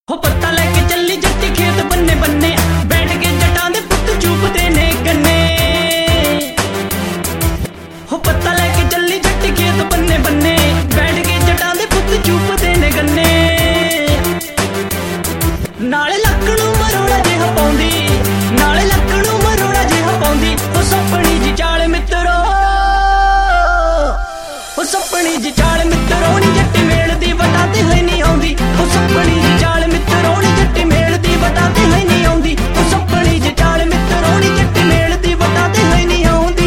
हो पत्ता लेके चली जट्टी खेत बन्ने बन्ने, बैठ के जटां दे पुत्त चूपदे ने गन्ने। हो पत्ता लेके चली जट्टी खेत बन्ने बन्ने, बैठ के जटां दे पुत्त चूपदे ने गन्ने। नाले लक्कड़ू मरोड़ा जिहा पाउंदी, नाले लक्कड़ू मरोड़ा जिहा पाउंदी। हो सपनी जी चाल मित्रो, हो सपनी जी चाल मित्रो नी जट्टी मेल दी वटा ते है नहीं आउंदी। हो सपनी जी चाल मित्रो नी जट्टी मेल दी वटा ते है नहीं आउंदी। हो सपनी जी चाल मित्रो नी जट्टी मेल दी वटा ते है नहीं आउंदी।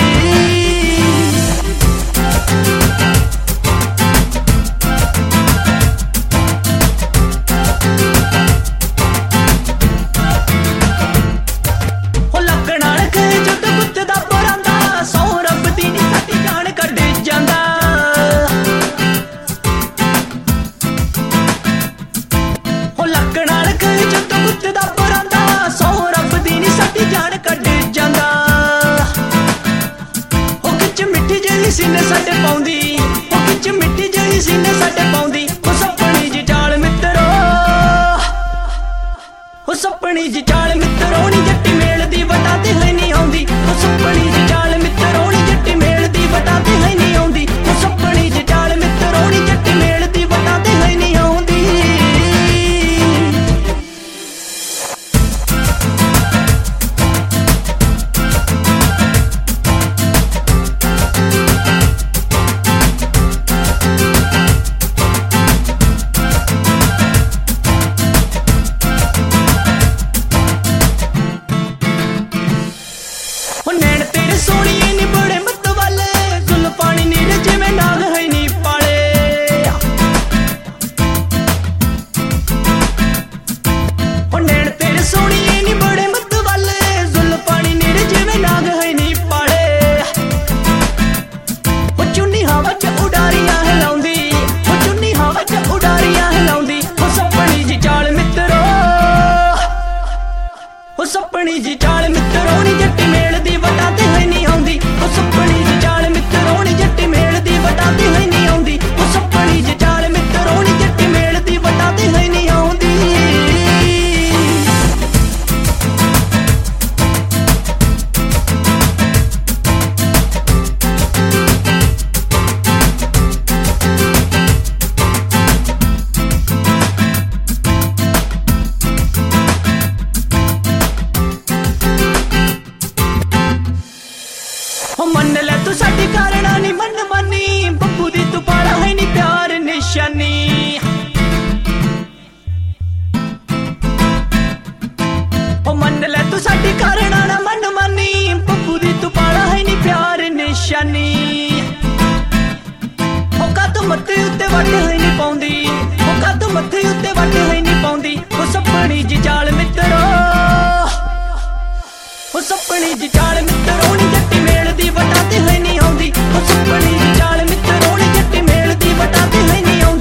हो लकड़ा रखे जुट गुत्त दा परांदा, सौ रब दी नी साडी जान कढ जांदा। हो लकड़ा रखे जुट गुत्त दा परांदा, सौ रब दी नी साडी जान कढ जांदा। हो खिच मिट्टी जही सीने साडे पाउंदी, हो खिच मिट्टी जही सीने साडे पाउंदी। हो सपनी जी चाल मित्रो, हो सपनी जी चाल मित्रो नी जट्टी मेल दी वटा ते है नहीं आउंदी। हो सपनी जी चाल मित्रो नी जट्टी मेल दी वटा ते है नहीं आउंदी। हो सपनी जी चाल मित्रो नी जट्टी मेल दी वटा ते है नहीं आउंदी। हो नैन तेरे सोहणिए नी बड़े मत वाले, गुल पानी नीरे जिवें नाग है नी पाले। हो नैन तेरे सोहणिए नी बड़े मत वाले, गुल पानी नीरे जिवें नाग है नी पाले। हो चुन्नी हवा च उडारियां हिलाउंदी, हो चुन्नी हवा च उडारियां हिलाउंदी। हो सपनी जी चाल मित्रो, हो सपनी जी चाल मित्रो नी जट्टी मेल दी वटा ते है नहीं आउंदी। हो सपनी जी चाल मित्रो नी जट्टी मेल दी वटा ते है नहीं आउंदी। हो सपनी जी चाल मित्रो नी जट्टी मेल दी वटा ते है नहीं आउंदी। हो मन ले तू साडी करना नी मन मानी, बब्बू दी तू पाला है नी प्यार निशानी। हो मन ले तू साडी करना ना मन मानी, बब्बू दी तू पाला है नी प्यार निशानी। हो का तू मत्थे उत्ते वट है नी पाउंदी, हो का तू मत्थे उत्ते वट है नी पाउंदी। हो सपनी जी चाल मित्रो, हो सपनी जी चाल मित्रो नी जट्टी मेल दी वटा ते है नहीं आउंदी। हो सपनी जी चाल मित्रो नी जट्टी मेल दी वटा ते है नहीं आउंदी।